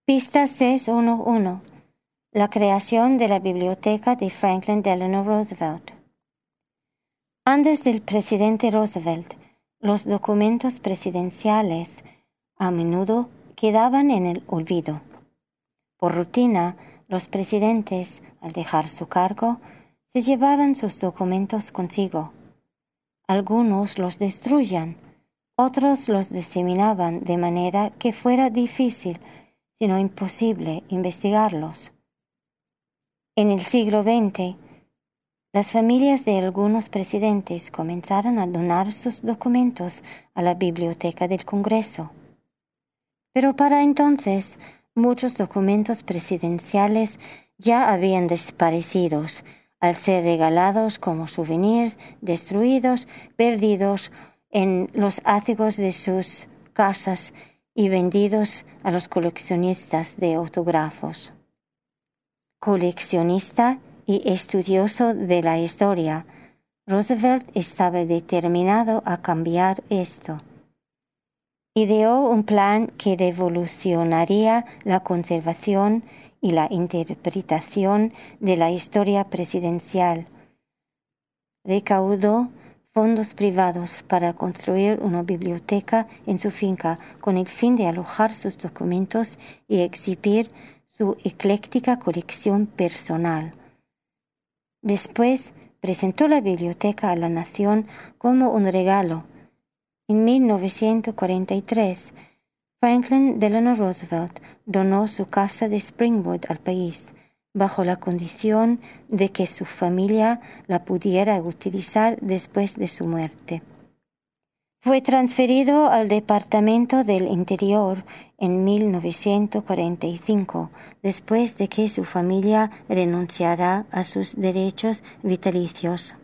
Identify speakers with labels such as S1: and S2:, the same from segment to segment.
S1: Pista 611. La creación de la biblioteca de Franklin Delano Roosevelt. Antes del presidente Roosevelt, los documentos presidenciales a menudo quedaban en el olvido. Por rutina, los presidentes, al dejar su cargo, se llevaban sus documentos consigo. Algunos los destruían, otros los diseminaban de manera que fuera difícil, si no imposible, investigarlos. En el siglo XX, las familias de algunos presidentes comenzaron a donar sus documentos a la Biblioteca del Congreso. Pero para entonces, muchos documentos presidenciales ya habían desaparecido, al ser regalados como souvenirs, destruidos, perdidos en los áticos de sus casas y vendidos a los coleccionistas de autógrafos. Coleccionista y estudioso de la historia, Roosevelt estaba determinado a cambiar esto. Ideó un plan que revolucionaría la conservación y la interpretación de la historia presidencial. Recaudó fondos privados para construir una biblioteca en su finca con el fin de alojar sus documentos y exhibir su ecléctica colección personal. Después presentó la biblioteca a la nación como un regalo. En 1943, Franklin Delano Roosevelt donó su casa de Springwood al país, bajo la condición de que su familia la pudiera utilizar después de su muerte. Fue transferido al Departamento del Interior en 1945, después de que su familia renunciara a sus derechos vitalicios.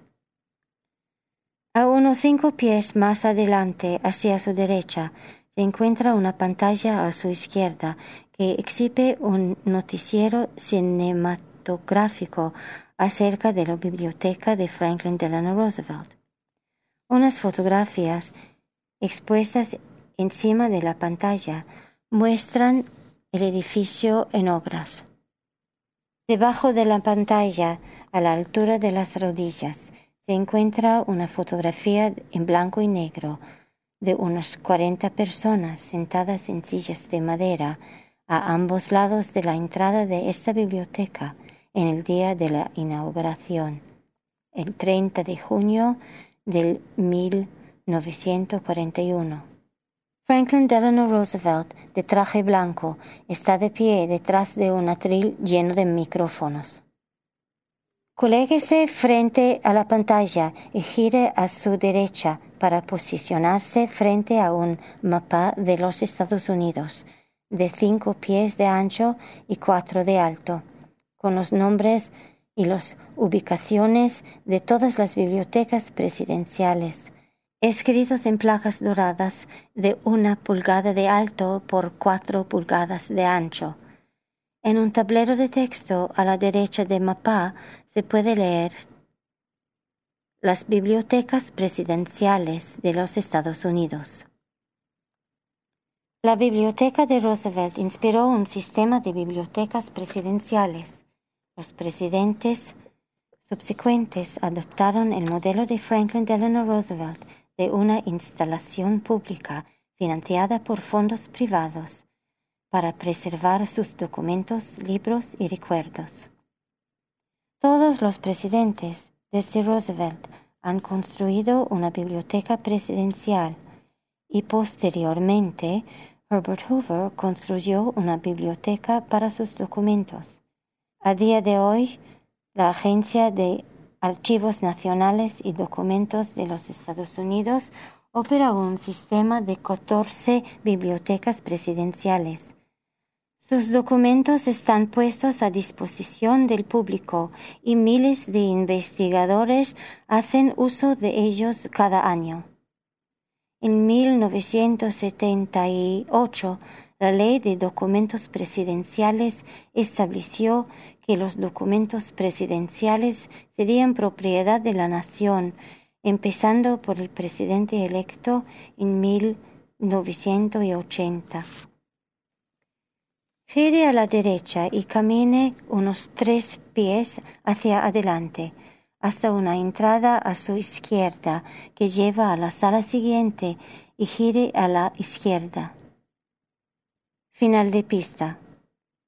S1: A unos 5 pies más adelante, hacia su derecha, se encuentra una pantalla a su izquierda que exhibe un noticiero cinematográfico acerca de la biblioteca de Franklin Delano Roosevelt. Unas fotografías expuestas encima de la pantalla muestran el edificio en obras. Debajo de la pantalla, a la altura de las rodillas, se encuentra una fotografía en blanco y negro de unas 40 personas sentadas en sillas de madera a ambos lados de la entrada de esta biblioteca en el día de la inauguración, el 30 de junio del 1941. Franklin Delano Roosevelt, de traje blanco, está de pie detrás de un atril lleno de micrófonos. Colóquese frente a la pantalla y gire a su derecha para posicionarse frente a un mapa de los Estados Unidos, de 5 pies de ancho y 4 de alto, con los nombres y las ubicaciones de todas las bibliotecas presidenciales, escritos en placas doradas de 1 pulgada de alto por 4 pulgadas de ancho. En un tablero de texto a la derecha del mapa se puede leer: las bibliotecas presidenciales de los Estados Unidos. La biblioteca de Roosevelt inspiró un sistema de bibliotecas presidenciales. Los presidentes subsecuentes adoptaron el modelo de Franklin Delano Roosevelt de una instalación pública financiada por fondos privados para preservar sus documentos, libros y recuerdos. Todos los presidentes, desde Roosevelt, han construido una biblioteca presidencial y posteriormente Herbert Hoover construyó una biblioteca para sus documentos. A día de hoy, la Agencia de Archivos Nacionales y Documentos de los Estados Unidos opera un sistema de 14 bibliotecas presidenciales. Sus documentos están puestos a disposición del público y miles de investigadores hacen uso de ellos cada año. En 1978, la Ley de Documentos Presidenciales estableció que los documentos presidenciales serían propiedad de la nación, empezando por el presidente electo en 1980. Gire a la derecha y camine unos 3 pies hacia adelante, hasta una entrada a su izquierda que lleva a la sala siguiente y gire a la izquierda. Final de pista.